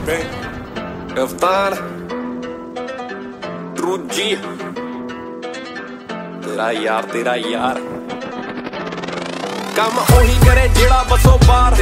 कप्तान रूजी तेरा यार काम ओही करे जेड़ा बसो पार